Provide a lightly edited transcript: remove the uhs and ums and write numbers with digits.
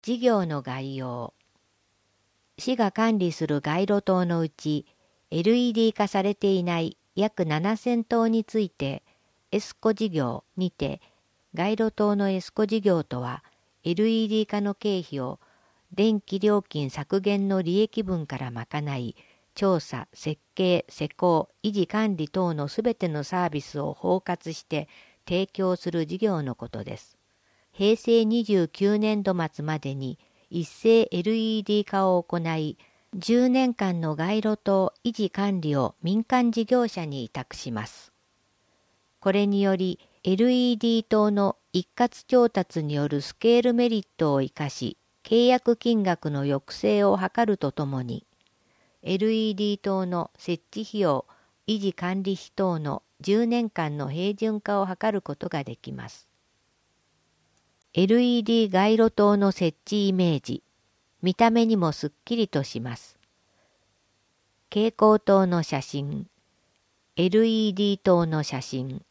事業の概要。市が管理する街路灯のうち LED 化されていない約7000灯についてエスコ事業にて、街路灯のエスコ事業とは LED 化の経費を電気料金削減の利益分から賄い、調査、設計、施工、維持管理等のすべてのサービスを包括して提供する事業のことです。平成29年度末までに一斉 LED 化を行い、10年間の街路灯維持管理を民間事業者に委託します。これにより LED 灯の一括調達によるスケールメリットを生かし、契約金額の抑制を図るとともに、LED 灯の設置費用、維持管理費等の10年間の平準化を図ることができます。LED 街路灯の設置イメージ。見た目にもすっきりとします。蛍光灯の写真。LED 灯の写真。